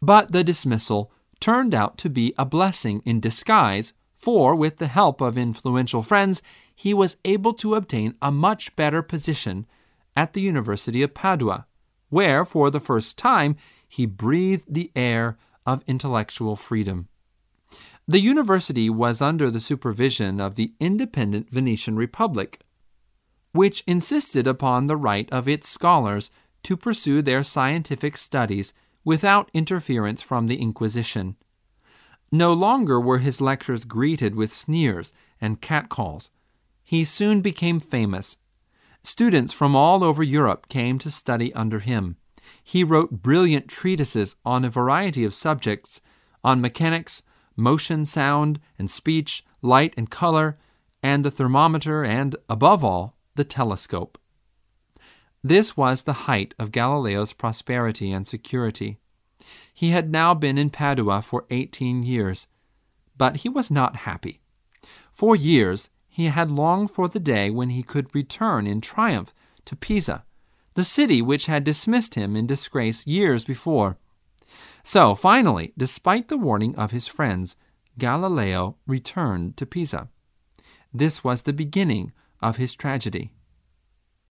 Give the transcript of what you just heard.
But the dismissal turned out to be a blessing in disguise, for with the help of influential friends, he was able to obtain a much better position at the University of Padua, where for the first time he breathed the air of intellectual freedom. The university was under the supervision of the independent Venetian Republic, which insisted upon the right of its scholars to pursue their scientific studies without interference from the Inquisition. No longer were his lectures greeted with sneers and catcalls. He soon became famous. Students from all over Europe came to study under him. He wrote brilliant treatises on a variety of subjects, on mechanics, motion, sound, and speech, light and color, and the thermometer, and, above all, the telescope. This was the height of Galileo's prosperity and security. He had now been in Padua for 18 years, but he was not happy. For years he had longed for the day when he could return in triumph to Pisa, the city which had dismissed him in disgrace years before. So, finally, despite the warning of his friends, Galileo returned to Pisa. This was the beginning of his tragedy.